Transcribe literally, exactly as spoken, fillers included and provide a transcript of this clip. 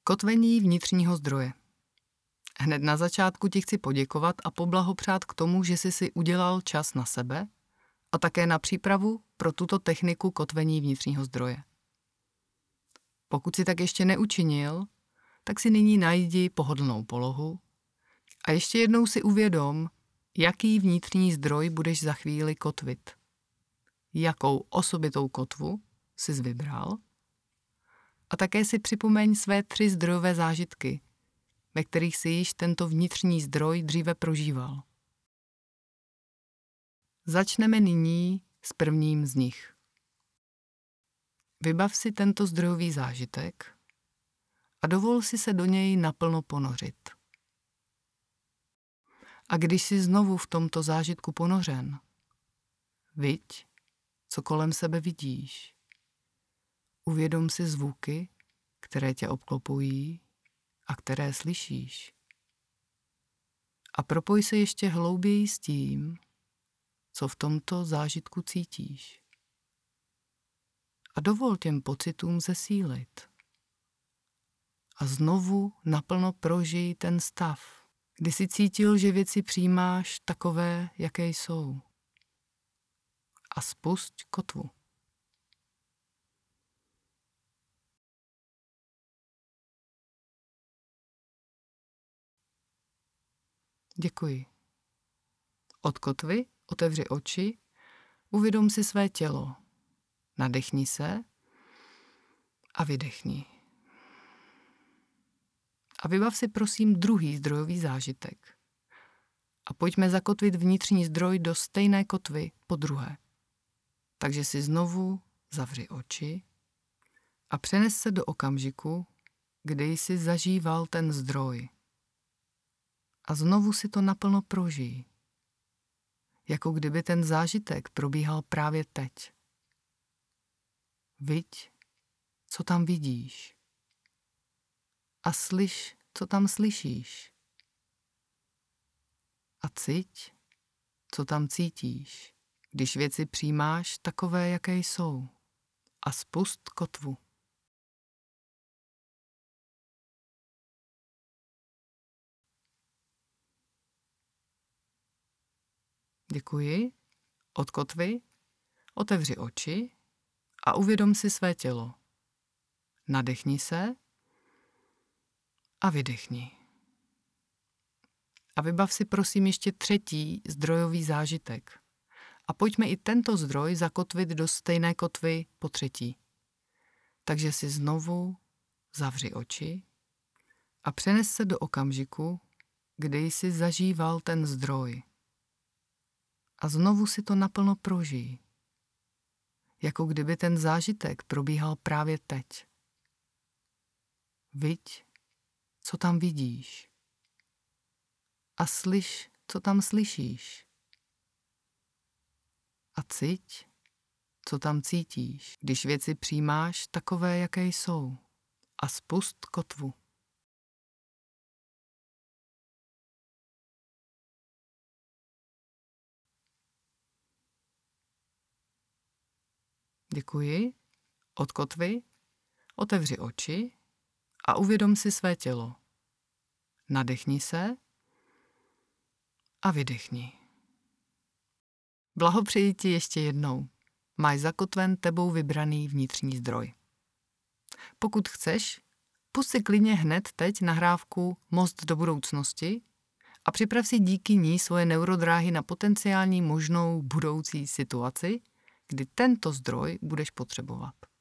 Kotvení vnitřního zdroje. Hned na začátku ti chci poděkovat a poblahopřát k tomu, že jsi si udělal čas na sebe a také na přípravu pro tuto techniku kotvení vnitřního zdroje. Pokud si tak ještě neučinil, tak si nyní najdi pohodlnou polohu a ještě jednou si uvědom, jaký vnitřní zdroj budeš za chvíli kotvit. Jakou osobitou kotvu jsi vybral a také si připomeň své tři zdrojové zážitky, ve kterých si již tento vnitřní zdroj dříve prožíval. Začneme nyní s prvním z nich. Vybav si tento zdrojový zážitek a dovol si se do něj naplno ponořit. A když jsi znovu v tomto zážitku ponořen, viď, co kolem sebe vidíš. Uvědom si zvuky, které tě obklopují a které slyšíš. A propoj se ještě hlouběji s tím, co v tomto zážitku cítíš. A dovol těm pocitům zesílit. A znovu naplno prožij ten stav, kdy jsi cítil, že věci přijímáš takové, jaké jsou. A spusť kotvu. Děkuji. Od kotvy otevři oči, uvědom si své tělo. Nadechni se a vydechni. A vybav si prosím druhý zdrojový zážitek. A pojďme zakotvit vnitřní zdroj do stejné kotvy po druhé. Takže si znovu zavři oči a přenes se do okamžiku, kdy jsi zažíval ten zdroj. A znovu si to naplno prožij, jako kdyby ten zážitek probíhal právě teď. Viď, co tam vidíš. A slyš, co tam slyšíš. A ciť, co tam cítíš, když věci přijímáš takové, jaké jsou. A spust kotvu. Děkuji. Od kotvy otevři oči a uvědom si své tělo. Nadechni se a vydechni. A vybav si prosím ještě třetí zdrojový zážitek. A pojďme i tento zdroj zakotvit do stejné kotvy po třetí. Takže si znovu zavři oči a přenes se do okamžiku, kdy jsi zažíval ten zdroj. A znovu si to naplno prožij, jako kdyby ten zážitek probíhal právě teď. Viď, co tam vidíš. A slyš, co tam slyšíš. A ciť, co tam cítíš, když věci přijímáš takové, jaké jsou. A spust kotvu. Děkuji. Od kotvy otevři oči a uvědom si své tělo. Nadechni se a vydechni. Blahopřeji ti ještě jednou. Máš zakotven tebou vybraný vnitřní zdroj. Pokud chceš, pusť si klidně hned teď nahrávku Most do budoucnosti a připrav si díky ní svoje neurodráhy na potenciální možnou budoucí situaci, kdy tento zdroj budeš potřebovat.